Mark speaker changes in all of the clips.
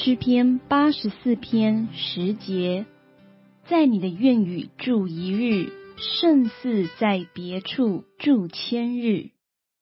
Speaker 1: 诗篇84篇10节，在你的院宇住一日，胜似在别处住千日。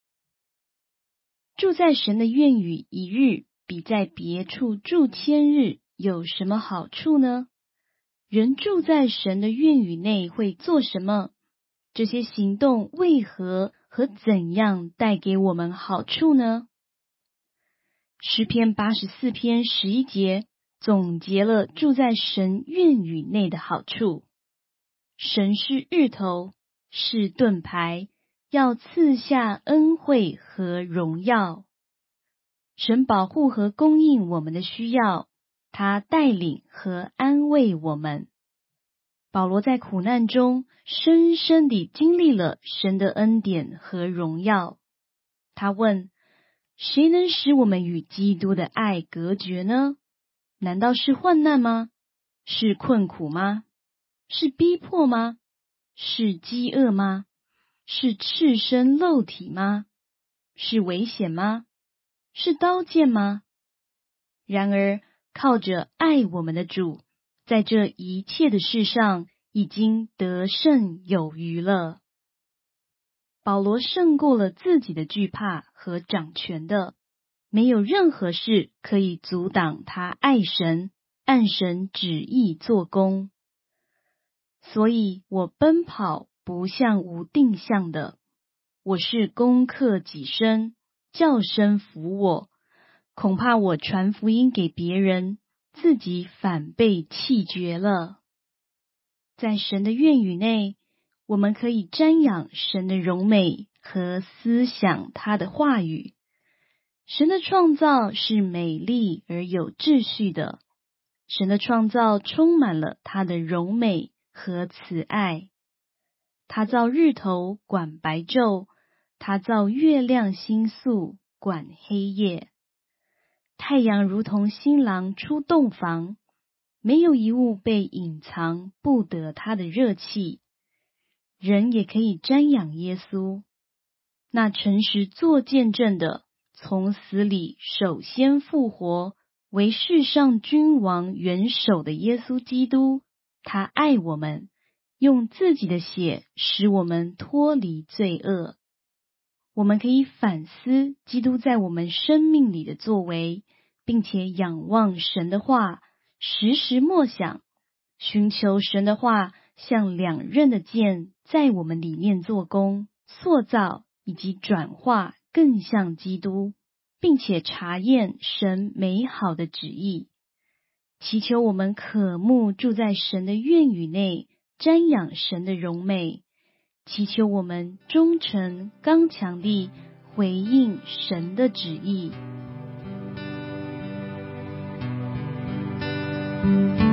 Speaker 1: 住在神的院宇一日，比在别处住千日有什么好处呢？人住在神的院宇内会做什么？这些行动为何和怎样带给我们好处呢？诗篇84篇11节总结了住在神院宇内的好处。神是日头，是盾牌，要赐下恩惠和荣耀。神保护和供应我们的需要，他带领和安慰我们。保罗在苦难中深深地经历了神的恩典和荣耀。他问：谁能使我们与基督的爱隔绝呢？难道是患难吗？是困苦吗？是逼迫吗？是饥饿吗？是赤身露体吗？是危险吗？是刀剑吗？然而，靠着爱我们的主，在这一切的事上已经得胜有余了。保罗胜过了自己的惧怕和掌权的，没有任何事可以阻挡他爱神，按神旨意做工。所以我奔跑不像无定向的，我是攻克己身，叫身服我，恐怕我传福音给别人，自己反被弃绝了。在神的院宇内，我们可以瞻仰神的荣美和思想他的话语。神的创造是美丽而有秩序的，神的创造充满了他的荣美和慈爱。他造日头管白昼，他造月亮星宿管黑夜。太阳如同新郎出洞房，没有一物被隐藏不得他的热气。人也可以瞻仰耶稣，那诚实做见证的，从死里首先复活，为世上君王元首的耶稣基督。他爱我们，用自己的血使我们脱离罪恶。我们可以反思基督在我们生命里的作为，并且仰望神的话，时时默想，寻求神的话像两刃的剑在我们里面做工，塑造以及转化更像基督，并且查验神美好的旨意。祈求我们渴慕住在神的院宇内，瞻仰神的荣美。祈求我们忠诚刚强地回应神的旨意。